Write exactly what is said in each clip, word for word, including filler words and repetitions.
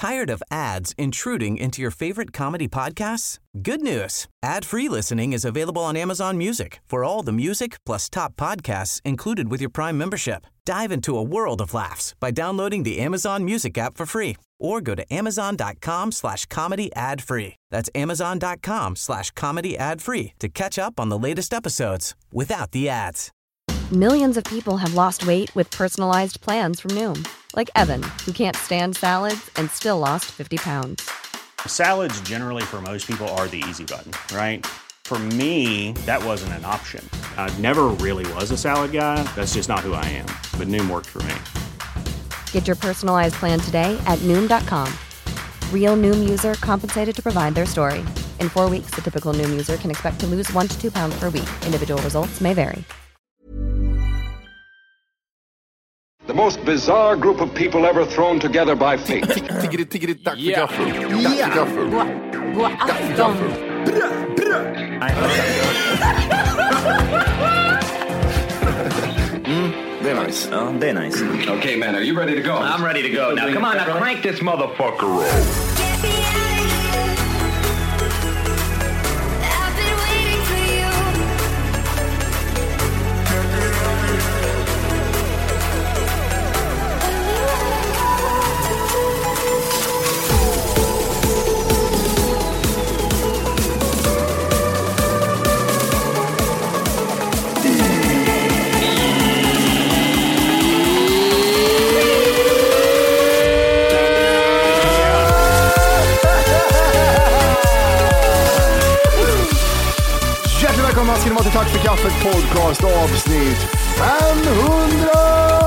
Tired of ads intruding into your favorite comedy podcasts? Good news. Ad-free listening is available on Amazon Music for all the music plus top podcasts included with your Prime membership. Dive into a world of laughs by downloading the Amazon Music app for free or go to amazon.com slash comedy ad free. That's amazon.com slash comedy ad free to catch up on the latest episodes without the ads. Millions of people have lost weight with personalized plans from Noom. Like Evan, who can't stand salads and still lost fifty pounds. Salads generally for most people are the easy button, right? For me, that wasn't an option. I never really was a salad guy. That's just not who I am. But Noom worked for me. Get your personalized plan today at Noom dot com. Real Noom user compensated to provide their story. In four weeks, the typical Noom user can expect to lose one to two pounds per week. Individual results may vary. The most bizarre group of people ever thrown together by fate. Tiggeri, tiggeri, tack för gaffel. Tack för gaffel. God afton. Mm, det är nice. Ja, det är nice. Okay, man, are you ready to go? I'm ready to go. Now, come on, now crank this motherfucker roll. Tack för kaffet podcast avsnitt femhundra!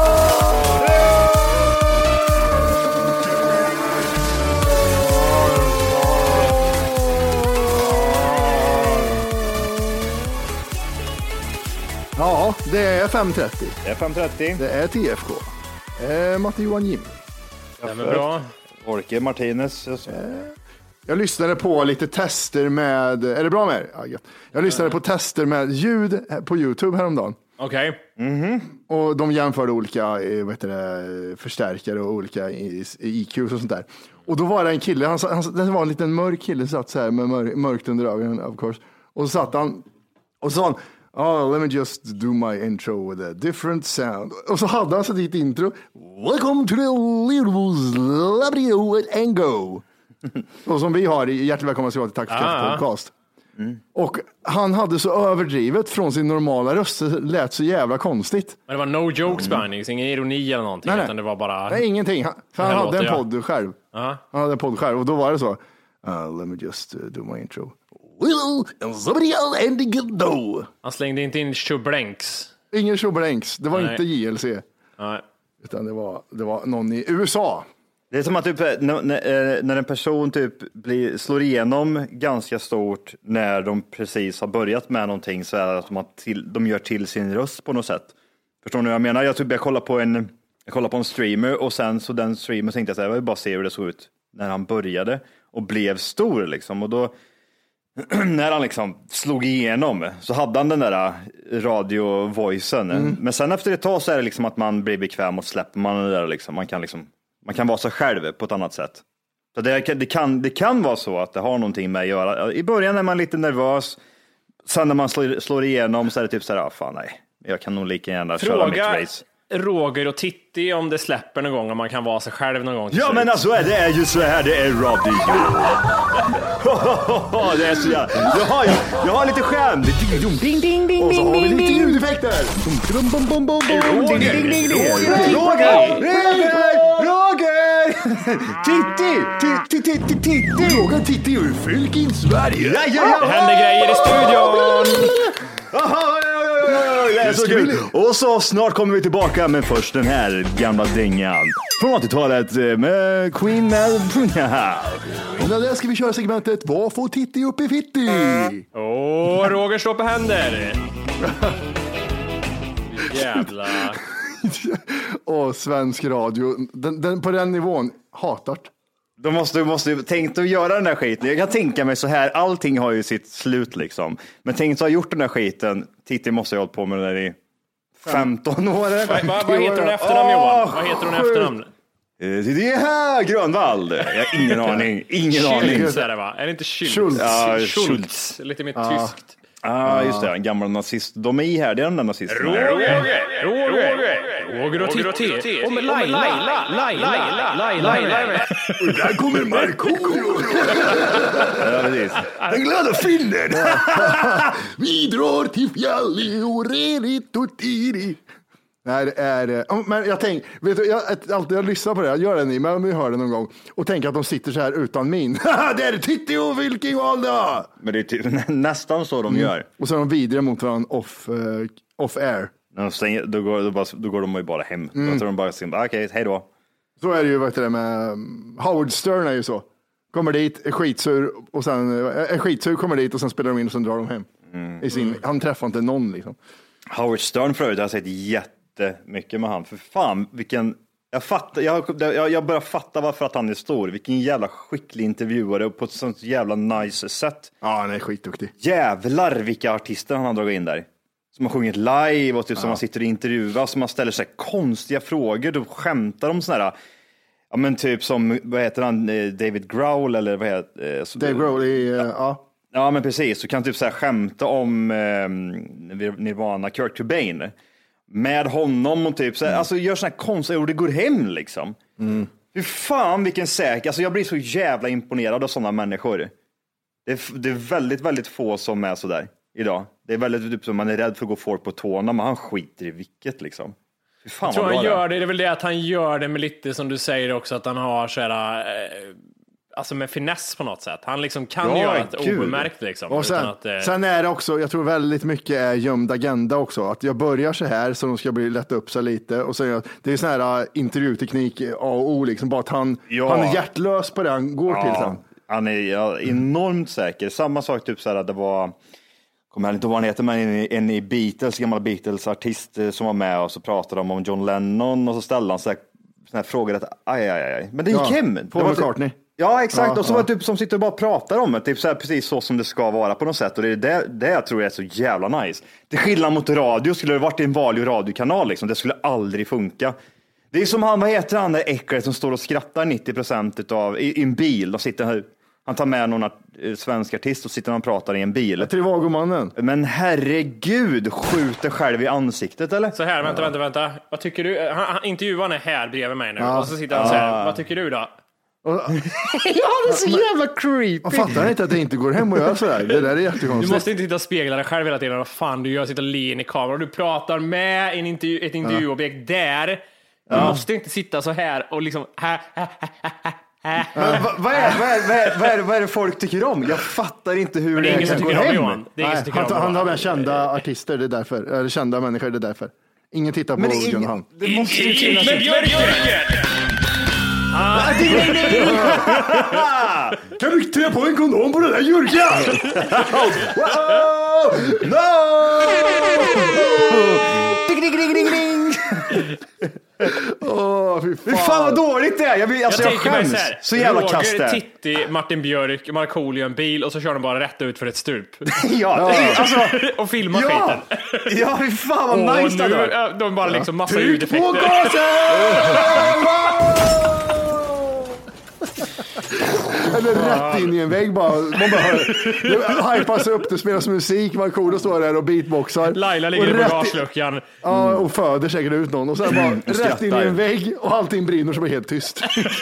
Ja, det är fem trettio. Det är fem trettio. Det är T F K. Eh, Matte Johan Jim. Det är bra. Orke Martinez. Eh. Jag lyssnade på lite tester med, är det bra med er? Ja, jag lyssnade på tester med ljud på YouTube häromdagen. Okej. Okay. Mm-hmm. Och de jämförde olika vad heter det, förstärkare och olika I Q och sånt där. Och då var det en kille, han, han, det var en liten mörk kille satt så här med mör, mörkt under ögonen, of course. Och så satt han, och så sa han, oh, let me just do my intro with a different sound. Och så hade han satt dit intro. Welcome to the little and go. Och som vi har i Hjärtligt välkomna till Tack för kaffe podcast. Mm. Och han hade så överdrivet från sin normala röst, det lät så jävla konstigt. Men det var no jokes mm. Bindings, ingen ironi eller någonting, nej, nej. Utan det var bara... Nej, ingenting. Han, för han hade låter, en podd ja. själv. Uh-huh. Han hade en podd själv och då var det så. Uh, let me just uh, do my intro. Han slängde inte in Chublenks. Ingen Chublenks, det var nej. inte J L C. Nej. Utan det var, det var någon i U S A. Det är som att typ, när, när en person typ blir, slår igenom ganska stort när de precis har börjat med någonting, så är det att de, till, de gör till sin röst på något sätt. Förstår ni vad jag menar? Jag, typ, jag kollar på en jag kollar på en streamer och sen så den streamer tänkte jag så här, jag vill bara se hur det såg ut när han började och blev stor liksom. Och då när han liksom slog igenom så hade han den där radio-voicen. Mm. Men sen efter ett tag så är det liksom att man blir bekväm och släpper man det där liksom. Man kan liksom Man kan vara sig själv på ett annat sätt. Så det, det, kan, det kan vara så att det har någonting med att göra. I början är man lite nervös. Sen när man slår, slår igenom så är det typ så här, ah, fan nej. Jag kan nog lika gärna Fråga köra mitt race. Roger och Titti om det släpper någon gång, om man kan vara sig själv någon gång. Ja, men alltså det är ju så här, det är radio. Det är så jävla. Jag har, jag, jag har lite skärm. Ding, ding, ding, och så har vi lite ljudeffekter. Roger, Roger, Roger, Titti, Titti, Titti, Titti. Roger, Titti ur Fylking, Sverige. Ja, ja, ja. Det händer grejer i studion. Det är så kul. Och så snart kommer vi tillbaka, men först den här gamla dängan från åttiotalet med Queen med. Och där ska vi köra segmentet Vad får Titti upp i fitti? Åh, oh, Roger står på händer. Jävlar. Och svensk radio den, den, på den nivån hatar. De måste, måste tänkt att göra den där skiten. Jag kan tänka mig så här, allting har ju sitt slut liksom. Men tänk att ha gjort den där skiten. Titti måste ha hållit på med det där i femton år. Vad, vad, vad heter hon efternamn, Johan? Vad heter hon efternamn? Det är här Grönvall. Jag har ingen aning. Ingen aning. Schultz är det, va? Är det inte Schultz? Schultz. Ja, Schultz. Schultz. Lite mer Ja. tyskt. Ja, ah, just det. En gammal nazist. De är ihärdiga, de där nazisterna. Roger, Roger, Roger och Titti. Och med Laila, Laila, Laila, Laila. Och där kommer Markoolio. Ja, precis. Den glada finnen. Vi drar till fjällen och redigt och tidigt. Nej, det är, men jag tänker, vet du, jag, alltid jag lyssnar på det, jag gör det ni, men om vi hör det någon gång och tänker att de sitter så här utan min. Det är Titti och Vilking Valda! Men det är typ, nästan så de gör. Och så är de vidare mot varandra off, uh, off air. När de stänger, då, går, då, bara, då går de ju bara hem. Mm. Då tar de bara sin, okej, okay, hej då. Så är det ju, vet du, med Howard Stern är ju så. Kommer dit, är skitsur och sen, är skitsur, kommer dit och sen spelar de in och sen drar de hem. Mm. I sin, han träffar inte någon liksom. Howard Stern förut har jag sett jättemycket med han. För fan, vilken... Jag, fattar, jag, jag, jag börjar fatta varför att han är stor. Vilken jävla skicklig intervjuare och på ett sånt jävla nice sätt. Ja, han är skitduktig. Jävlar vilka artister han har dragit in där. Som har sjungit live och typ ja. Som man sitter och intervjuar. Som man ställer sig konstiga frågor. Då skämtar de sådana här... Ja, men typ som, vad heter han? David Grohl eller vad heter... Eh, Dave Grohl i... Uh, ja. Ja, men precis. Så kan typ så här skämta om eh, Nirvana, Kurt Cobain. Med honom och typ så här, mm. alltså gör såna här konstiga och det går hem liksom. Mm. Fy fan vilken säker, alltså jag blir så jävla imponerad av sådana människor. Det är, det är väldigt, väldigt få som är så där idag. Det är väldigt typ som man är rädd för att gå folk på tårna, men han skiter i vilket liksom. Fy fan jag tror vad han bra gör det, det är väl det att han gör det med lite som du säger också, att han har så här, eh, alltså med finess på något sätt. Han liksom kan ja, göra ett obemärkt liksom. Och sen, att, eh... sen är det också, jag tror väldigt mycket är gömd agenda också. Att jag börjar så här så de ska bli lätta upp sig lite. Och sen, det är sån här uh, intervjuteknik A och O liksom. Bara att han, ja. han är hjärtlös på det han går ja, till sen. Han är ja, enormt säker. Samma sak typ så här att det var... kommer jag inte ihåg vad han heter, men en, en i Beatles, gammal Beatles-artist som var med och så pratade de om John Lennon och så ställde han så här, så här frågor att aj, aj, aj. Men det gick ja, hem. Paul McCartney. Ja, exakt. Ja, och så ja. var det typ som sitter och bara pratar om det. Typ så här, precis så som det ska vara på något sätt. Och det är det, det jag tror är så jävla nice. Det skillnad mot radio. Skulle det varit en vanlig radiokanal liksom. Det skulle aldrig funka. Det är som han, vad heter han där äcklet som står och skrattar nittio procent utav, i, i en bil och sitter här. Han tar med någon art, svensk artist och sitter och pratar i en bil. Trivagomannen. Men herregud, skjuter själv i ansiktet eller? Så här, vänta, vänta, vänta. Vad tycker du? Han, han, intervjuaren är här bredvid mig nu. Ja. Och så sitter han så här, vad tycker du då? Ja, det är så jävla creepy. Man fattar inte att det inte går hem och göra sådär. Det där är jättekonstigt. Du måste inte sitta och spegla dig själv hela tiden. Vad fan du gör, sitta och le in i kameran. Du pratar med en intervju, ett intervjuobjekt där. Du ja. måste inte sitta så här och liksom... Här, här, här, här. Men vad, vad, är, vad, är, vad, är, vad, är, vad är det folk tycker om? Jag fattar inte hur det, det kan gå hem. Johan. Det är ingen som tycker han, om han har med kända artister, det är därför. Eller kända människor, det är därför. Ingen tittar på Jon han. Det måste ju finnas en Björken! Kan du trä på en kondom på den där jurkan? No! Ding, ding, ding, ding, ding. Åh, fy fan. fan vad dåligt det är. Jag, vill, alltså, jag, jag skäms. Så, här, så jävla kast det. Roger, Titti, Martin Björk, Markoolio en bil och så kör de bara rätt ut för ett stup. Ja, alltså, och filmar ja, skiten. Ja, fy fan vad nice det är. De bara liksom massa ljudeffekter. Tryck på gasen! Eller rätt in i en vägg bara. Man bara hör, det hypas upp, det spelas musik, Markoolio står där och beatboxar. Laila ligger i bagageluckan. Ja, och föder säkert ut någon. Och sen bara mm, rätt in i en vägg och allting brinner som är helt tyst.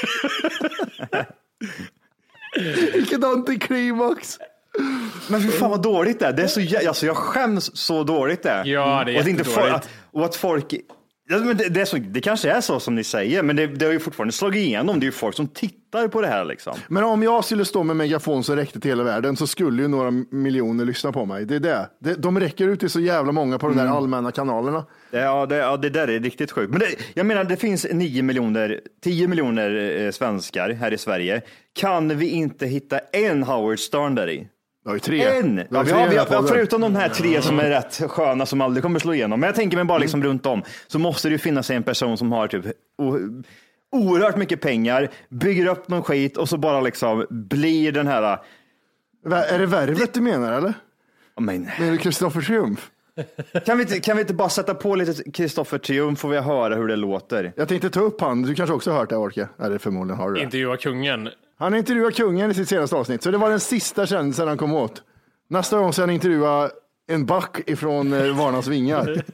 Vilket antiklimax. Men för fan vad dåligt det är. Det är så jä- alltså jag skäms så dåligt det. Ja, det är och att inte jättedåligt. Att, och att folk... Det, det, är så, det kanske är så som ni säger, men det, det har ju fortfarande slagit igenom. Det är ju folk som tittar på det här liksom. Men om jag skulle stå med megafon så räckte till hela världen så skulle ju några miljoner lyssna på mig. Det är det. det de räcker ut till så jävla många på de där mm. allmänna kanalerna. Ja, det, ja, det där är riktigt sjukt. Men det, jag menar, det finns nio miljoner, tio miljoner eh, svenskar här i Sverige. Kan vi inte hitta en Howard Stern där i? Det har ju tre. En! Ja, ja, vi har, vi har, förutom de här tre som är rätt sköna som aldrig kommer slå igenom. Men jag tänker mig bara liksom mm. runt om så måste det ju finnas en person som har typ o, oerhört mycket pengar, bygger upp någon skit och så bara liksom blir den här... Är det Värvet du menar eller? Men... Menar du Kristoffer Triumf? Kan vi, inte, kan vi inte bara sätta på lite Kristoffer Triumf, får vi höra hur det låter? Jag tänkte ta upp han, du kanske också har hört det, Orke? Eller förmodligen har du det. Intervjua kungen. Han intervjuade kungen i sitt senaste avsnitt, så det var den sista kändisen han kom åt. Nästa gång ska han intervjua en back ifrån eh, Varnas vingar.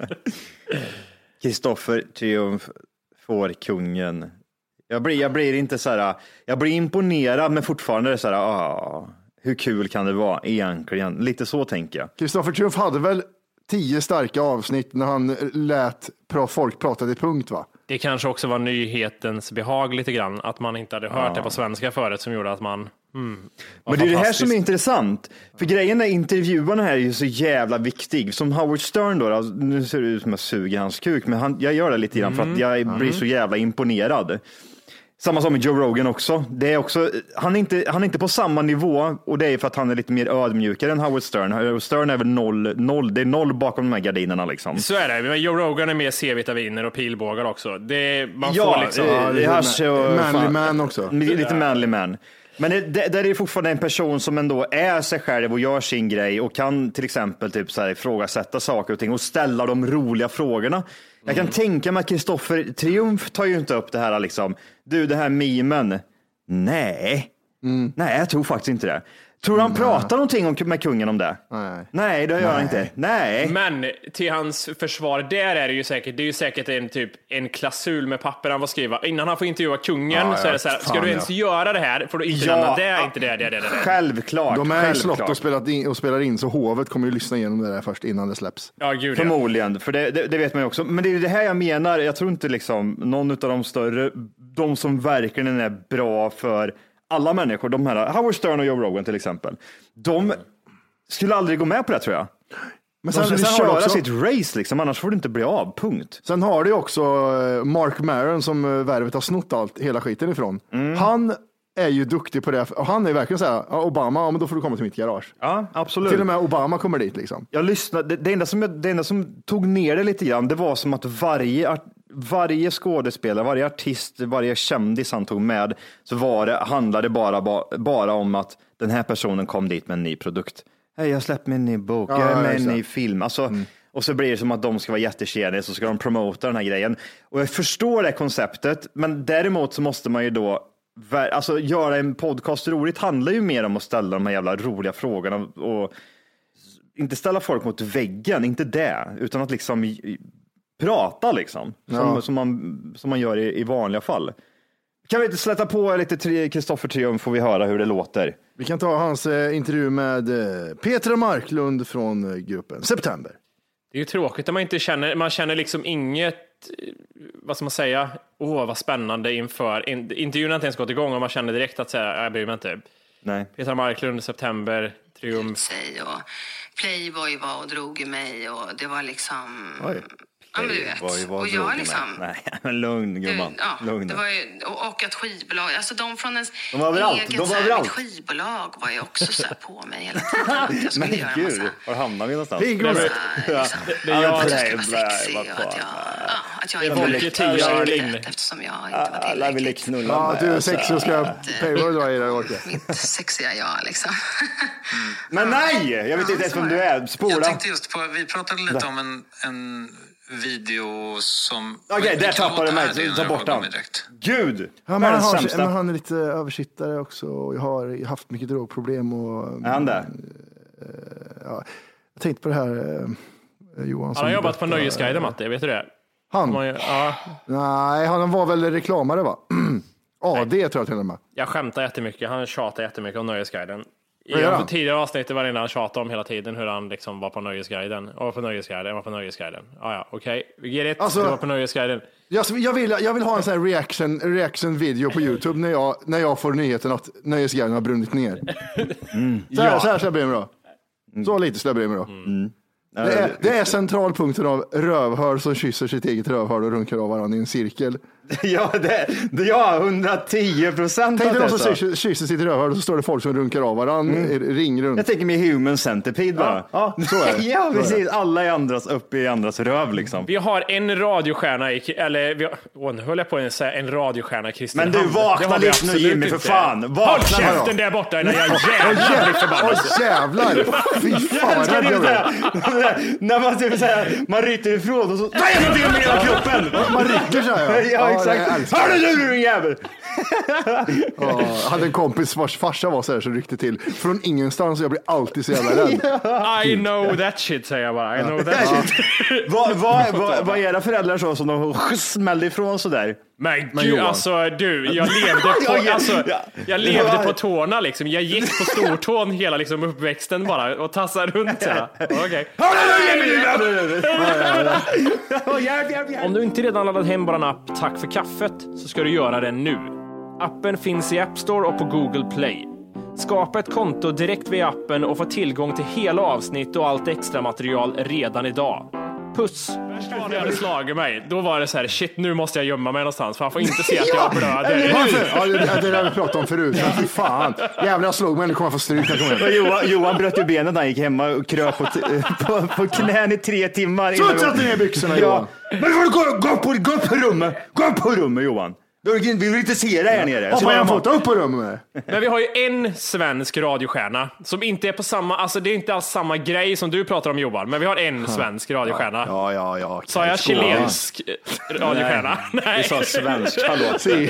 Kristoffer Triumf får kungen. Jag blir, jag blir inte så här, jag blir imponerad, men fortfarande är det så här, ah, hur kul kan det vara egentligen? Lite så tänker jag. Kristoffer Triumf hade väl tio starka avsnitt när han lät folk prata till punkt, va? Det kanske också var nyhetens behag lite grann, att man inte hade hört ja. det på svenska förut som gjorde att man mm, men det är det här som är intressant, för grejen är intervjuarna här är ju så jävla viktig, som Howard Stern då, alltså, nu ser det ut som jag suger hans kuk, men han, jag gör det lite grann mm. för att jag blir så jävla imponerad. Samma som med Joe Rogan också. Det är också han, är inte, han är inte på samma nivå, och det är för att han är lite mer ödmjukare än Howard Stern. Howard Stern är väl noll, noll, det är noll bakom de här gardinerna liksom. Så är det, men Joe Rogan är mer C-vitaminer och pilbågar också. Det, man ja, får liksom... Ja, det är och, manly man också. Lite manly man. Men det, det, där är det fortfarande en person som ändå är sig själv och gör sin grej och kan till exempel typ så här ifrågasätta saker och ting och ställa de roliga frågorna. Jag kan mm. tänka mig att Kristoffer Triumf tar ju inte upp det här liksom, du det här memen. Nej, mm. nej jag tror faktiskt inte det. Tror du han pratar någonting om, med kungen om det? Nej, Nej det gör han inte. Nej. Men till hans försvar, där är det ju säkert, det är ju säkert en typ en klausul med papper han får skriva. Innan han får intervjua kungen ja, så är det så här, ska du ens ja. göra det här får du inte ja, lämna det, inte det, det, det, det. Självklart. De är självklart. slott och spelat in, och spelar in, så hovet kommer ju lyssna igenom det där först innan det släpps. Ja, gud, förmodligen, för det, det, det vet man ju också. Men det är ju det här jag menar, jag tror inte liksom någon av de större, de som verkligen är bra för alla människor, de här Howard Stern och Joe Rogan till exempel, de skulle aldrig gå med på det tror jag. Men sen, de skulle sen köra också sitt race liksom, annars får det inte bli av, punkt. Sen har det också Mark Maron som värvet har snott allt, hela skiten ifrån. Mm. Han är ju duktig på det, och han är verkligen så här, Obama, ja, men då får du komma till mitt garage. Ja, absolut. Till och med Obama kommer dit liksom. Jag lyssnade, det, det, enda som, det enda som tog ner det lite grann, det var som att varje varje skådespelare, varje artist, varje kändis han tog med, så var det, handlade bara, bara, bara om att den här personen kom dit med en ny produkt. Hej, jag släppt min ny bok, ja, jag är med en ny film. Alltså, mm. Och så blir det som att de ska vara jättekedjade, så ska de promota den här grejen. Och jag förstår det konceptet, men däremot så måste man ju då alltså, göra en podcast roligt handlar ju mer om att ställa de här jävla roliga frågorna och inte ställa folk mot väggen, inte det, utan att liksom prata liksom, som, ja. som, man, som man gör i, i vanliga fall. Kan vi inte släta på lite Kristoffer Triumf, får vi höra hur det låter. Vi kan ta hans eh, intervju med eh, Petra Marklund från eh, gruppen September. Det är ju tråkigt att man inte känner, man känner liksom inget, vad ska man säga, åh vad spännande inför, in, intervjun har inte ens gått igång och man känner direkt att säga, jag bryr mig inte. Nej. Petra Marklund, September, Triumf. Och Playboy var och drog i mig och det var liksom... Oj. Ja, men du vet. Och jag liksom... Nej, men lugn, gumman. Ja, lugn. Det var ju, och, och att skivbolag, alltså de från ens de var överallt. eget de var överallt. skivbolag var ju också så här på mig hela tiden. Jag men göra gud, massa... var hamnar vi någonstans? Det är liksom. Det är jag som ska vara sexig och att jag, ja, att jag inte ville knulla eftersom jag inte var tillräckligt. Alla ville knulla. Ja, du är sexig och ska Playboy dra i det, Orke. Mitt sexiga jag liksom. Men nej, jag vet inte ens vem du är. Spola. Jag tänkte just på, vi pratade lite om en, en video som... Okej, okay, där tappade mig. Ta bort den. Gud! Ja, men, han har, men han är lite översittare också. Jag har haft mycket drogproblem. Och, är han där? Äh, ja, jag tänkte på det här, äh, Johan. Han har jobbat på Nöjesguiden, Matte. Vet du det? Han? Man, ja. Nej, han var väl reklamare, va? Ja, det tror jag till och med. Jag skämtar jättemycket. Han tjatar jättemycket om Nöjesguiden. Jag har tidigare avsnitt var innan han tjatade om hela tiden hur han liksom var på Nöjesguiden. Och var på Nöjesguiden, var på Nöjesguiden. Ah, ja, okej. Okay. Get it. Alltså, var på Nöjesguiden. Jag, jag, vill, jag vill ha en sån här reaction, reaction video på YouTube när jag, när jag får nyheten att Nöjesguiden har brunnit ner. Mm. Så, här, ja. så här ska jag bry mig då. Så lite ska jag bry mig då. Mm. Det är, det är centralpunkten av rövhör som kysser sitt eget rövhör och runkar av varandra i en cirkel. Ja, det, det, ja, hundratio procent. Tänk dig någon som kysser sitt rövhål och så står det folk som runkar av varandra, mm. ring runt. Jag tänker mig human centipede bara. Ja, ja, så är det. Ja, precis. Alla är andras uppe i andras röv liksom. Vi har en radiostjärna i, eller vi har, åh, nu höll jag på att säga en radiostjärna i Kristinehamn. Men du, vakna lite nu Jimmy, för fan. Vakna. Håll käften där borta innan jag jävlar blir förbannad. Åh jävlar, fy fan. När man typ såhär, man ryter ifrån och så vad är någonting med hela kroppen? Man rycker såhär. Ja, exakt. Hör du nu, din jävel? Jag hade en kompis vars farsa var så här så ryckte till från ingenstans och jag blir alltid så jävla rädd. I know that shit, säger jag bara. I know that shit. Vad vad vad vad era föräldrar så som de smällde ifrån så där? Men gud, alltså du, jag levde på, alltså, jag levde på tårna liksom. Jag gick på stortån hela liksom uppväxten bara och tassade runt så. Okej. Om du inte redan laddat hem bara en app Tack för kaffet så ska du göra det nu. Appen finns i App Store och på Google Play. Skapa ett konto direkt via appen och få tillgång till hela avsnitt och allt extra material redan idag. Puss! När jag hade slagit mig, då var det så här, shit, nu måste jag gömma mig någonstans för han får inte se att jag blöder. Ja, det, det där vi pratade om förut. Men fy fan. Jävlar, jag slog mig, nu kommer jag få stryk. Johan, Johan bröt ju benen när han gick hemma och kröp på, på, på knän i tre timmar. Så satte ner byxorna, Johan. Ja. Men får du gå, gå, på, gå på rummet. Gå på rummet, Johan. Vi vill inte se dig här nere. Så jag fått upp på rummet. Men vi har ju en svensk radiostjärna som inte är på samma, alltså det är inte alls samma grej som du pratar om, Johan, men vi har en svensk radiostjärna. Ja, ja, ja. Okay. Sa jag chilensk radiostjärna? Nej, Nej. Vi sa svensk. Hallå. Si.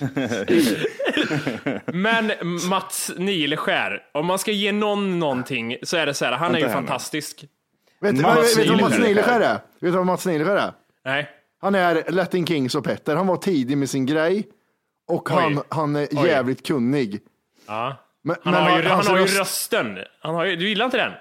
Men Mats Nileskär, om man ska ge någon någonting så är det så här, han är ju fantastisk. Vet du vad Mats Nileskär är? Vet du vad Mats Nileskär är? Nej. Han är Latin Kings och Petter. Han var tidig med sin grej. Och han, han är jävligt Oj. kunnig. Ja. Men, han men har, ju, han, han har ju rösten. Han har ju, du gillar inte den?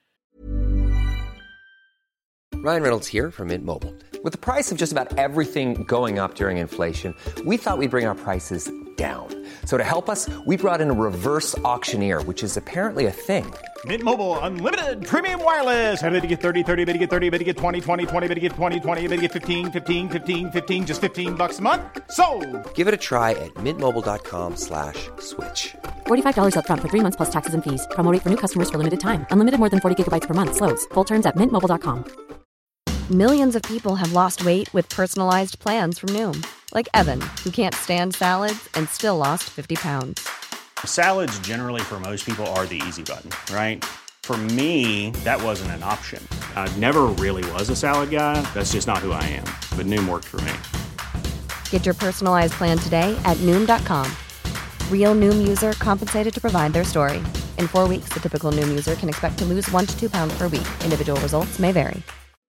Ryan Reynolds here from Mint Mobile. With the price of just about everything going up during inflation, we thought we'd bring our prices down. So to help us, we brought in a reverse auctioneer, which is apparently a thing. Mint Mobile Unlimited Premium Wireless. How to get thirty, thirty, how to get thirty, how to get twenty, twenty, twenty, how to get twenty, twenty, how to get fifteen, fifteen, fifteen, fifteen, just fifteen bucks a month? Sold! Give it a try at mintmobile.com slash switch. forty-five dollars up front for three months plus taxes and fees. Promo rate for new customers for limited time. Unlimited more than forty gigabytes per month. Slows full terms at mint mobile dot com. Millions of people have lost weight with personalized plans from Noom. Like Evan, who can't stand salads and still lost fifty pounds. Salads generally for most people are the easy button, right? For me, that wasn't an option. I never really was a salad guy. That's just not who I am. But Noom worked for me. Get your personalized plan today at Noom dot com. Real Noom user compensated to provide their story. In four weeks, the typical Noom user can expect to lose one to two pounds per week. Individual results may vary.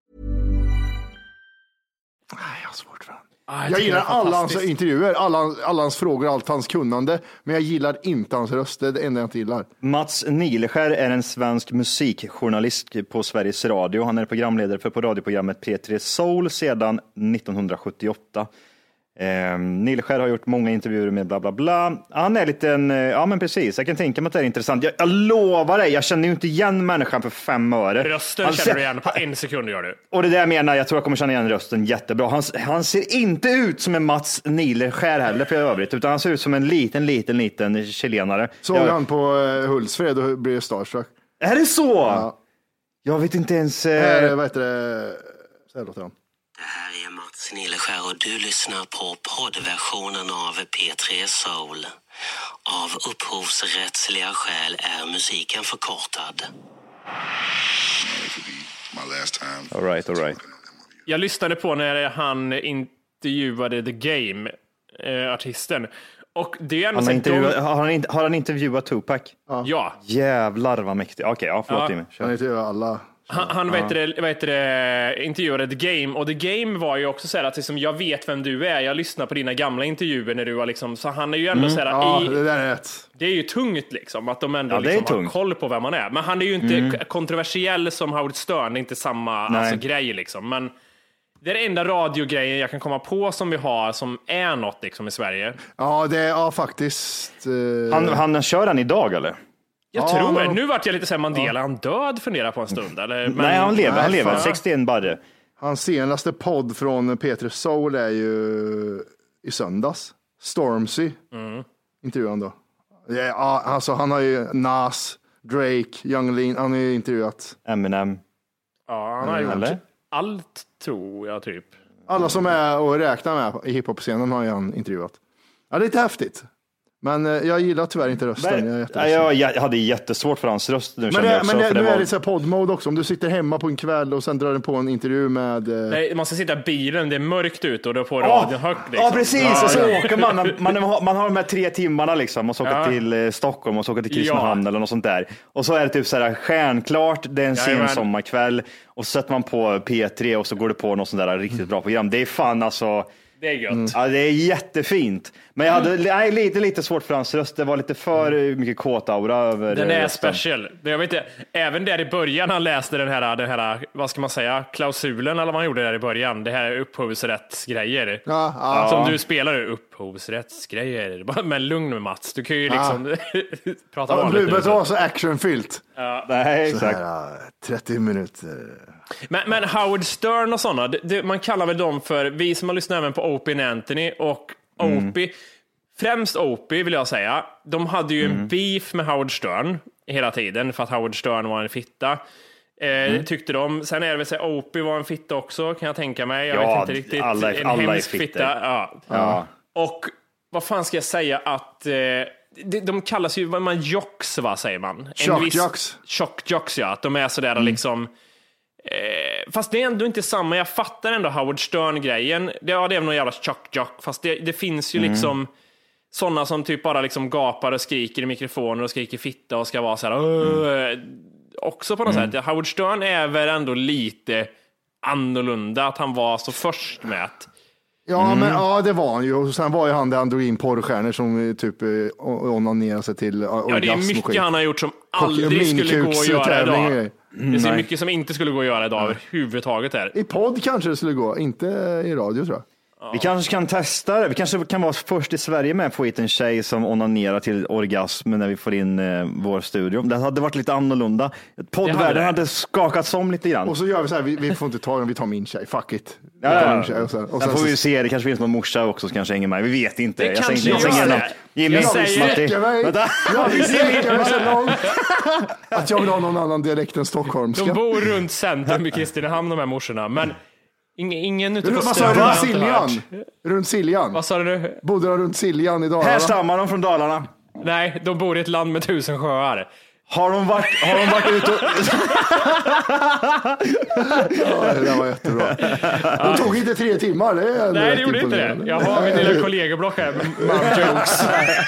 Jag har svårt för ah, jag, jag gillar alla hans intervjuer, alla, alla hans frågor, allt hans kunnande. Men jag gillar inte hans röst, det är det enda jag inte gillar. Mats Nileskär är en svensk musikjournalist på Sveriges Radio. Han är programledare för på radioprogrammet P tre Soul sedan nittonhundrasjuttioåtta. Eh, Nileskär har gjort många intervjuer med bla bla bla. Han är lite en, ja men precis, jag kan tänka mig att det är intressant. Jag, jag lovar dig, jag känner ju inte igen människan för fem öre. Rösten han känner du igen på en sekund, gör du. Och det där menar jag tror jag kommer känna igen rösten jättebra. Han, han ser inte ut som en Mats Nileskär heller för övrigt, utan han ser ut som en liten, liten, liten chilenare. Såg jag... han på uh, Hultsfred och blev starstruck. Är det så? Ja. Jag vet inte ens... Uh... Här, vad heter det? Så här låter han. Det här är Mats Nileskär och du lyssnar på poddversionen av P tre Soul. Av upphovsrättsliga skäl är musiken förkortad. All right, all right. Jag lyssnade på när han intervjuade The Game, eh, artisten. Och det är han har, intervjuat, de... har, han in, har han intervjuat Tupac? Ja. ja. Jävlar vad mäktigt. Okej, okay, ja, förlåt Timmy. Ja. Han intervjuar alla. Han, han ja. vet det, vet det, intervjuade The Game, och The Game var ju också så här att liksom, jag vet vem du är, jag lyssnar på dina gamla intervjuer när du var liksom, så han är ju ändå mm. så här, ja, i, det där är rätt. Det är ju tungt liksom, att de ändå ja, liksom har koll på vem man är, men han är ju inte mm. kontroversiell som Howard Stern, inte samma alltså, grej liksom, men det är den enda radiogrejen jag kan komma på som vi har som är något liksom i Sverige. Ja, det är ja, faktiskt uh... han, han kör han idag eller? Jag ja, tror men... Nu vart jag lite så här, Mandela, ja. han död funderar på en stund eller? Men... Nej, han lever, Nej, han lever, sextioen barre. Hans senaste podd från P tre Soul är ju i söndags. Stormzy. Mm. Intervjuan då. Ja, alltså han har ju Nas, Drake, Young Lean, han har ju intervjuat. Eminem. Ja, han har gjort Eller? allt, tror jag, typ. Alla som är och räknar med i hiphop-scenen har ju han intervjuat. Ja, det är lite häftigt. Men eh, jag gillar tyvärr inte rösten. Men, jag, är jag, jag hade jättesvårt för hans röst nu. men det, jag också, men det, för nu det var... är det så här poddmode också. Om du sitter hemma på en kväll och sen drar du på en intervju med... Eh... Nej, man ska sitta i bilen, det är mörkt ute och då får radion oh, högt. Liksom. Ja, precis. Ja, och så ja. åker man, man, man, man har de här tre timmarna liksom och så åker Ja. till eh, Stockholm och så åker till Kristinehamn ja. eller något sånt där. Och så är det typ så här stjärnklart, det är en sen sommarkväll och så sätter man på P tre och så går det på något sånt där riktigt bra program. Det är fan alltså... Det är gött. Mm. Ja, det är jättefint. Men jag hade nej, lite, lite svårt för hans röst. Det var lite för mycket kåtaura över den är rösten. special. Jag vet inte, även där i början han läste den här, den här, vad ska man säga, klausulen eller vad han gjorde där i början. Det här är upphovsrättsgrejer. Ja, ja. Som ja. du spelar, upphovsrättsgrejer. Men lugn med Mats, du kan ju liksom ja. prata ja, vanligt. Det var så actionfyllt. Ja. Nej, exakt. Så här, trettio minuter. Men, men Howard Stern och sådana, det, det, man kallar väl dem för, vi som har lyssnat även på Opie and Anthony och Opie, mm. främst Opie vill jag säga, de hade ju mm. en beef med Howard Stern hela tiden för att Howard Stern var en fitta. Eh, mm. Tyckte de. Sen är det väl så Opie var en fitta också, kan jag tänka mig. Jag ja, vet inte riktigt. Alla, en alla hemsk är fitta. Ja. Ja. Och vad fan ska jag säga att eh, de, de kallas ju, vad man jocks, vad säger man? Shock jocks. Shock jocks, ja. Att de är sådär mm. liksom... Eh, fast det är ändå inte samma. Jag fattar ändå Howard Stern-grejen. Det, ja, det är någon jävla shock jock. Fast det, det finns ju mm. liksom sådana som typ bara liksom gapar och skriker i mikrofoner och skriker fitta och ska vara så här. Mm. Också på något mm. sätt. Howard Stern är väl ändå lite annorlunda att han var så först med att Ja, mm. men ja, det var han ju. Och sen var ju han där han drog in porrstjärnor som typ onanerade sig till orgasm. Ja, det är mycket han har gjort som aldrig skulle gå att göra idag. Mm, det är nej. mycket som inte skulle gå att göra idag överhuvudtaget här. I podd kanske det skulle gå, inte i radio tror jag. Vi kanske kan testa det. Vi kanske kan vara först i Sverige med att få hit en tjej som onanerar till orgasm när vi får in eh, vår studio. Det hade varit lite annorlunda. Poddvärlden hade, hade skakats om lite grann. Och så gör vi så här, vi, vi får inte ta den, vi tar min tjej. Fuck it. Vi tar ja, min tjej. Och sen, och sen får så... vi se, det kanske finns någon morsa också som kanske hänger med. Vi vet inte. Det jag kanske säger, jag gör säger det. Jimmy, Jag säger mig. Jag vill sträcka mig så långt att jag vill ha någon annan dialekt än stockholmska. De bor runt centrum i Kristinehamn, de här morsorna. Men ingen, ingen ute på vad sa du runt Siljan? Runt Siljan? Vad sa du nu? Bodde de runt Siljan i Dalarna? Här stammar de från Dalarna. Nej, de bor i ett land med tusen sjöar. Har de varit, har de varit ute och... Ja, det var jättebra. De tog inte tre timmar. Det är Nej, det gjorde inte det. Jag har min lilla kollegieblock här med mom jokes.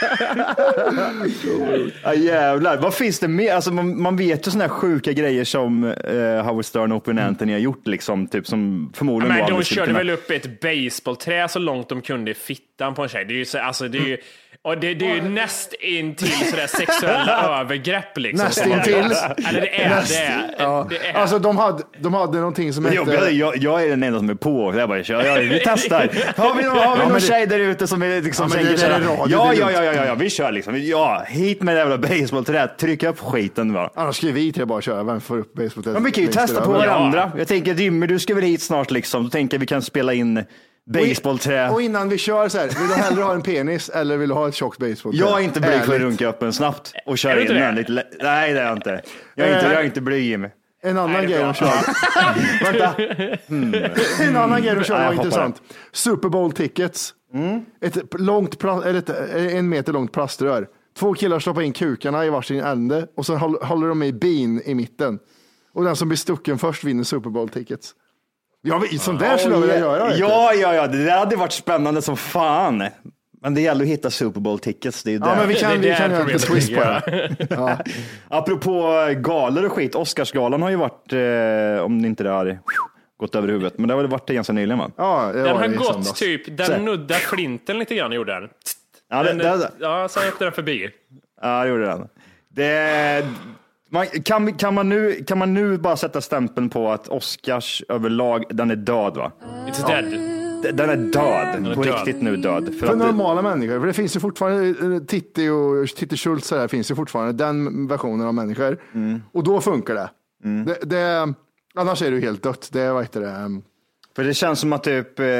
Ja, jävlar. Vad finns det mer? Alltså, man, man vet ju såna här sjuka grejer som uh, Howard Stern och Opie and Anthony har gjort, liksom, typ, som förmodligen ja, men var... de körde kunna... väl upp ett baseballträ så långt de kunde i fittan på en tjej. Det är ju så, alltså, det är ju... Och det, det är ju näst in till sådär sexuella övergrepp liksom. Näst in till. Eller det är näst, det. Ja. det är. Alltså de hade, de hade någonting som hette... Jag, jag, jag är den enda som är på. Jag bara, jag, jag, vi testar. Har vi, har vi ja, någon det... tjej där ute som är liksom... Ja, det, det är radio, ja, det är ja, ja, ja, ja, vi kör liksom. Ja, hit med det jävla baseballträet. Tryck upp skiten va. Annars ska vi tre bara köra. Vem får upp baseballträet? Men vi kan ju testa på varandra. Jag tänker, Jimmy, du ska väl hit snart liksom. Då tänker vi kan spela in... baseballträ. Och innan vi kör så här, vill du hellre ha en penis eller vill du ha ett tjockt baseballträ? Jag är inte blyg för att runka upp en snabbt och köra in den lite. Nej, det är jag inte. Jag är inte, jag är inte blyg, Jimmy. En annan Nej, grej de körde. Vänta. Mm. En annan grej de körde var intressant. Super Bowl tickets. Mm. Ett långt plast, eller ett, en meter långt plaströr. Två killar stoppar in kukarna i varsin ände och så håller de i bin i mitten. Och den som blir stucken först vinner Super Bowl tickets. Ja, sånt där skulle jag vilja göra. Ja, ja, ja, det hade varit spännande som fan. Men det gäller att hitta Super Bowl tickets. Det är ju ja, där. men vi kan, det, vi det kan göra en twist på det. Ja. Apropå galor och skit, Oscarsgalan har ju varit, eh, om inte det har gått över huvudet, men det har väl varit det ganska nyligen, va? Ja, det den var har det gått söndags. typ, den Så. nuddar flinten lite grann, gjorde den. Ja, det, den det, ja, sen åkte den förbi. Ja, det gjorde den. Det... Man, kan, kan, man nu, kan man nu bara sätta stämpeln på att Oscars överlag, den är död, va? It's ja. dead. Den är död, den är på död. riktigt nu död. För, för normala det... människor, för det finns ju fortfarande Titti och Titti Schultz här, finns ju fortfarande den versionen av människor. Mm. Och då funkar det. Mm. det, det. Annars är det ju helt dött. Det, vad heter det? För det känns som att typ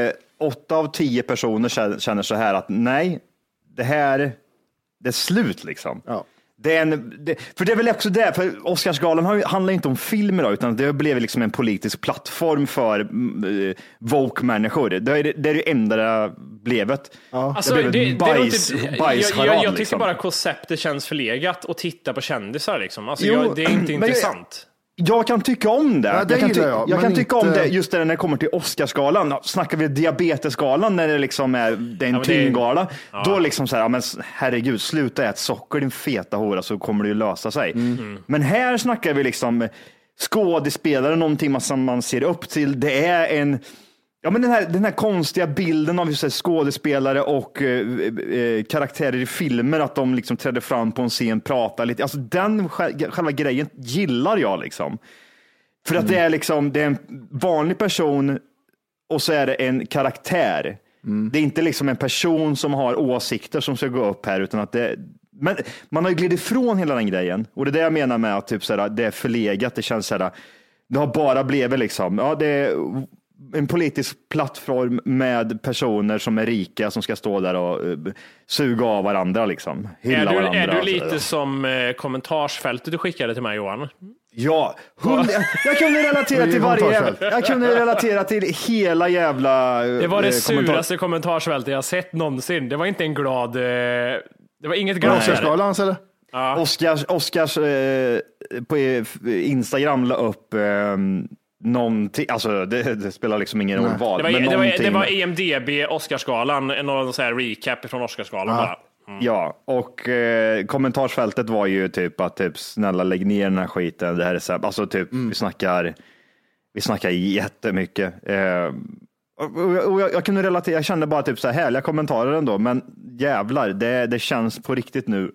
åtta av tio personer känner så här att nej, det här, det är slut liksom. Ja. Det är en, det, för det är väl också det, för Oscarsgalan har, handlar inte om film idag, utan det blev liksom en politisk plattform för uh, woke-människor. Det är det, det är det enda det blevet. Ja. Alltså, det blev det, bajs, det inte, bajsharad, jag, jag, jag tycker liksom. bara konceptet känns förlegat och titta på kändisar liksom. Alltså, Jo, jag, det är inte men intressant. Jag kan tycka om det. Ja, det jag kan, ty- gillar jag, jag kan men tycka inte- om det just när det kommer till Oscarsgalan. Snackar vi diabetesgalan när det liksom är, det är en Ja, men det- tyngdgala. Ja. Då liksom så här, ja, men herregud, sluta ät socker din feta hora så kommer det ju lösa sig. Mm. Men här snackar vi liksom skådespelare, någonting man, som man ser upp till. Det är en Ja, men den här, den här konstiga bilden av just skådespelare och eh, eh, karaktärer i filmer, att de liksom trädde fram på en scen, pratar lite. Alltså den sj- själva grejen gillar jag liksom. För att det är liksom, det är en vanlig person och så är det en karaktär. Mm. Det är inte liksom en person som har åsikter som ska gå upp här, utan att det, men man har ju glidit ifrån hela den grejen. Och det är det jag menar med att typ såhär, det är förlegat. Det känns såhär, det har bara blivit liksom, ja det är en politisk plattform med personer som är rika som ska stå där och uh, suga av varandra liksom. Hylla Är du, varandra. är du och lite sådär. som eh, kommentarsfältet du skickade till mig, Johan? Ja, hund, jag, jag kunde relatera till varje, jag kunde relatera till hela jävla Det var det eh, kommentar- suraste kommentarsfältet jag sett någonsin. Det var inte en glad... Eh, det var inget glad. Oscarsgalan eller? Ja. Oscars, Oscars eh, på Instagram la upp eh, någonting, alltså det, det spelar liksom ingen roll vad. Det var, men det, var, någonting- det var E M D B Oscarsgalan, någon sån här recap från Oscarsgalan bara. Mm. Ja, och eh, kommentarsfältet var ju typ att typ, snälla lägg ner den här skiten, det här är så här, alltså typ Mm. vi snackar vi snackar jättemycket. Eh, och, och, och jag, jag kunde relatera, jag kände bara typ så här härliga kommentarer ändå, men jävlar, det, det känns på riktigt nu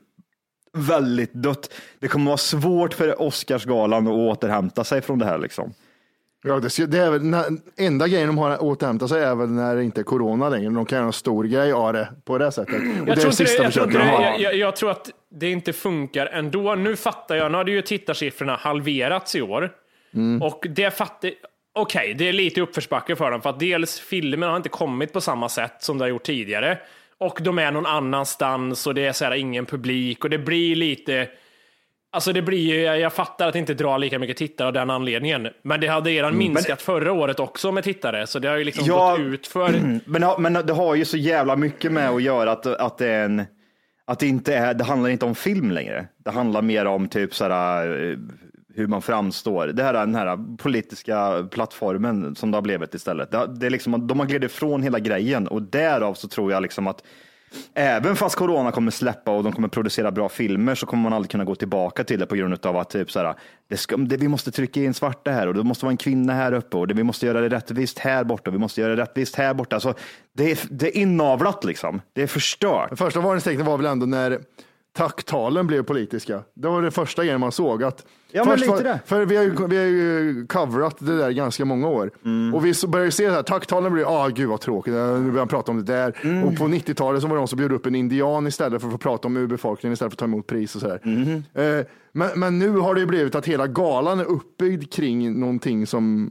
väldigt dött. Det kommer vara svårt för Oscarsgalan att återhämta sig från det här liksom. Ja, det, det är väl, när, enda grejen de har att återhämta sig är väl när det inte är corona längre. De kan göra en stor grej av det på det sättet. Och Jag det är tror, inte sista det, jag, tror inte försöket de det, har. jag, jag tror att det inte funkar ändå. Nu fattar jag, nu hade ju tittarsiffrorna halverats i år. Mm. Och det fattar, okej, okay, det är lite uppförsbacke för dem. För att dels filmen har inte kommit på samma sätt som det har gjort tidigare. Och de är någon annanstans och det är så här ingen publik. Och det blir lite... Alltså det blir ju, jag fattar att det inte drar lika mycket tittare av den anledningen. Men det hade redan Mm, minskat men- förra året också med tittare. Så det har ju liksom Ja, gått ut för... Men, men det har ju så jävla mycket med att göra att, att det är en, att det inte är, det handlar inte om film längre. Det handlar mer om typ sådär, hur man framstår. Det här är den här politiska plattformen som det har blivit istället. Det, det är liksom, de har glidit ifrån hela grejen och därav så tror jag liksom att även fast corona kommer släppa och de kommer producera bra filmer så kommer man aldrig kunna gå tillbaka till det på grund av att typ såhär, det ska, det, vi måste trycka in svarta här och det måste vara en kvinna här uppe och det, vi måste göra det rättvist här borta, vi måste göra det rättvist här borta. Alltså, det, är, det är inavlat liksom, det är förstört. Det första varningstecknet var väl ändå när tacktalen blev politiska. Det var det första grejen man såg. Att Ja, men först lite var, det. för vi har, ju, vi har ju coverat det där ganska många år. Mm. Och vi så började se så här, tacktalen blev, ah gud vad tråkigt, nu börjar man prata om det där. Mm. Och på nittiotalet så var det de som bjöd upp en indian istället för att få prata om urbefolkningen istället för att ta emot pris och så här. Mm. Eh, men, men nu har det ju blivit att hela galan är uppbyggd kring någonting som,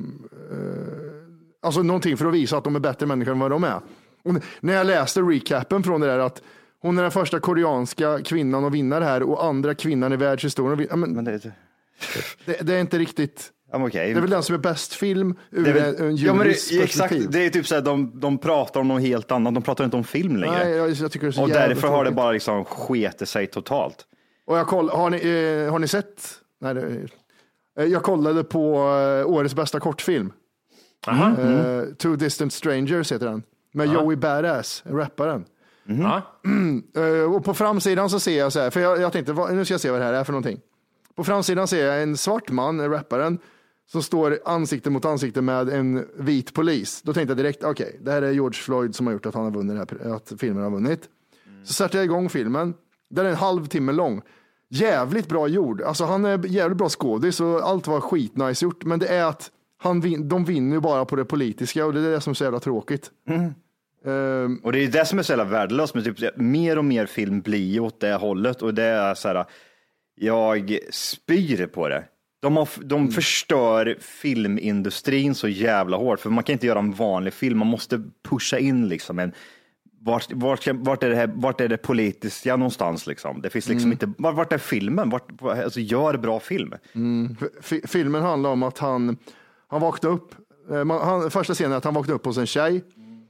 eh, alltså någonting för att visa att de är bättre människor än vad de är. Och när jag läste recapen från det där att hon är den första koreanska kvinnan att vinna det här och andra kvinnan i världshistorien. Ja, men, Men det, det, det är inte riktigt. ja, okay. Det är väl den som är bäst film ur Det är väl- en ja, men juris det, exakt, perspektiv. det är typ så här, de, de pratar om något helt annat, de pratar inte om film längre. Nej, jag, jag tycker det är så och jävla därför har det tråkigt. bara liksom sketit sig totalt. Och jag koll, har, ni, eh, har ni sett? Nej, det, eh, jag kollade på eh, årets bästa kortfilm. Aha. Eh, Two Distant Strangers heter den. Med Aha. Joey Badass, rapparen. Ja. Eh, och på framsidan så ser jag så här, för jag, jag tänkte, vad, nu ska jag se vad det här är för någonting. På framsidan ser jag en svart man, rapparen, som står ansikte mot ansikte med en vit polis. Då tänkte jag direkt, okej, okay, det här är George Floyd som har gjort att han har vunnit, det här, att filmen har vunnit. Så startade jag igång filmen. Den är en halvtimme lång. Jävligt bra gjord. Alltså han är jävligt bra skådis och allt var skitnice gjort. Men det är att han vin, de vinner ju bara på det politiska och det är det som är så jävla tråkigt. Mm. Um, Och det är det som är så jävla värdelöst, men typ, mer och mer film blir ju åt det hållet och det är så här, jag spyr på det. De, har, de mm. förstör filmindustrin så jävla hårt, för man kan inte göra en vanlig film, man måste pusha in liksom en Vart, vart, vart, är det här, vart är det politiska någonstans liksom? Det finns liksom mm. inte, vart, vart är filmen? Vart, alltså gör bra film. Mm. F- filmen handlar om att han, han vaknade upp, man, han, första scenen är att han vaknade upp hos en tjej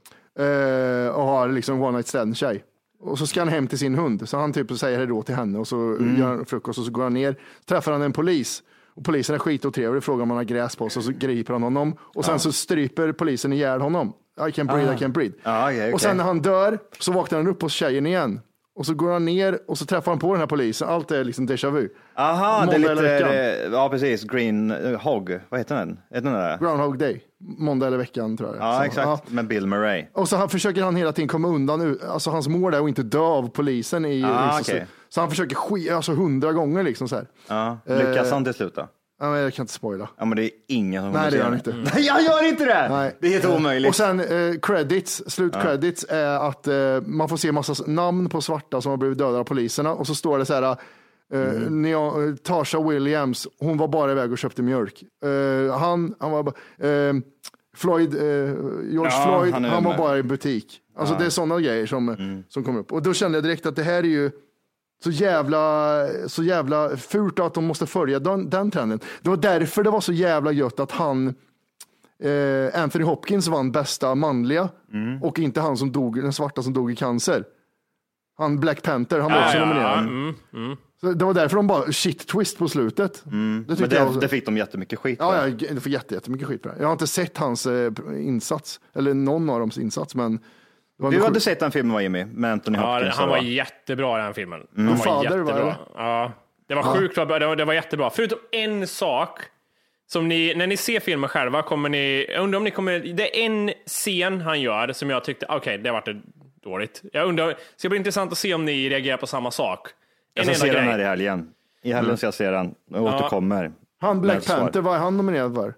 mm. eh, och har liksom one night stand tjej. Och så ska han hem till sin hund, så han typ säger hejdå till henne och så mm. gör han frukost och så går han ner, träffar han en polis. Och polisen är skitotrevlig, frågar om han har gräs på sig och så griper han honom. Och sen ja. så stryper polisen ihjäl honom. I can breathe, ah. I can breathe. Ah, okay, okay. Och sen när han dör så vaknar han upp hos tjejen igen. Och så går han ner och så träffar han på den här polisen. Allt är liksom déjà vu. Aha, måndag det är lite, det, ja precis, Green uh, Hog, vad heter den? Heter den där? Groundhog Day, måndag eller veckan tror jag. Ja, så, exakt, ja. Med Bill Murray. Och så han försöker han hela tiden komma undan, alltså hans mål är att inte dö av polisen. I, ah, liksom, okay. så, så han försöker sk- alltså hundra gånger liksom så här. Ja, lyckas han till slut då? Ja, men jag kan inte spoila. Ja, men det är ingen som Nej, det gör han inte. Nej, jag gör inte det! Nej. Det är helt omöjligt. Och sen eh, credits, slutcredits ja. är att eh, man får se massa namn på svarta som har blivit dödade av poliserna. Och så står det så här, eh, mm. Nea, Tasha Williams, hon var bara iväg och köpte mjölk. Eh, han, han var eh, Floyd, eh, George ja, Floyd, han, han var bara i butik. Alltså ja. det är sådana grejer som, mm. som kommer upp. Och då kände jag direkt att det här är ju Så jävla, så jävla fult att de måste följa den, den trenden. Det var därför det var så jävla gött att han eh, Anthony Hopkins vann bästa manliga mm. och inte han som dog, den svarta som dog i cancer. Han Black Panther, han var ja, också ja, nominerad. Mm, mm. Så det var därför de bara shit twist på slutet. Mm. Det Men det, jag, det fick de jättemycket skit. Ja, ja, det fick jätte, jättemycket skit på det. Jag har inte sett hans eh, insats eller någon av dems insats, men du hade sett den filmen, var Jimmy, med Anthony Hopkins. Ja, han var jättebra i den filmen. Mm. Han var Fader, jättebra. var det? Ja, det var ja. sjukt bra. Det var, det var jättebra. Förutom en sak som ni, när ni ser filmen själva kommer ni, jag undrar om ni kommer, det är en scen han gör som jag tyckte, okej, okay, det har varit dåligt. Jag undrar, det ska bli intressant att se om ni reagerar på samma sak. Jag ska se den här i helgen. I helgen ska jag se den och ja. återkommer. Han Black Panther, vad är han nominerad för?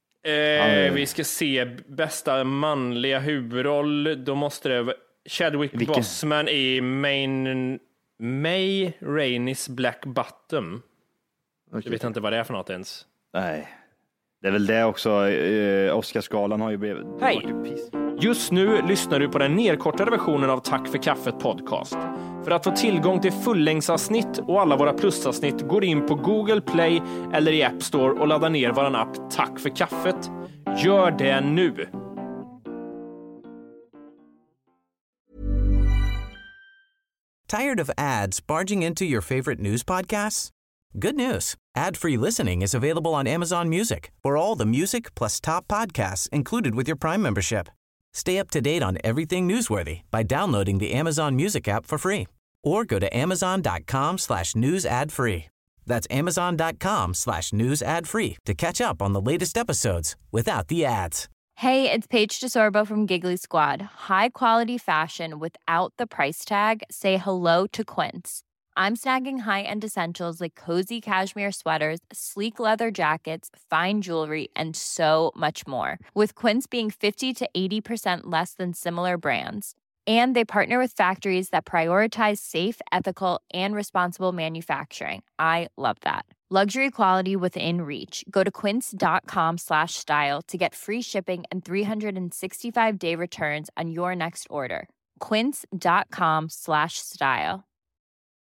Eh, vi ska se bästa manliga huvudroll. Då måste det vara Chadwick Vilken? Boseman i Main, May Rainis Black Bottom. Okay. Jag vet inte vad det är för något ens. Nej, det är väl det också. eh, Oscarsgalan har ju blivit... Hej! Just nu lyssnar du på den nedkortade versionen av Tack för kaffet podcast. För att få tillgång till fullängdsavsnitt och alla våra plusavsnitt går in på Google Play eller i App Store och laddar ner våran app Tack för kaffet. Gör det nu! Tired of ads barging into your favorite news podcasts? Good news. Ad-free listening is available on Amazon Music for all the music plus top podcasts included with your Prime membership. Stay up to date on everything newsworthy by downloading the Amazon Music app for free or go to amazon.com slash news ad free. That's amazon.com slash news ad free to catch up on the latest episodes without the ads. Hey, it's Paige DeSorbo from Giggly Squad. High quality fashion without the price tag. Say hello to Quince. I'm snagging high-end essentials like cozy cashmere sweaters, sleek leather jackets, fine jewelry, and so much more. With Quince being fifty to eighty percent less than similar brands. And they partner with factories that prioritize safe, ethical, and responsible manufacturing. I love that. Luxury quality within reach. Go to quince.com slash style to get free shipping and three sixty-five day returns on your next order. Quince.com slash style.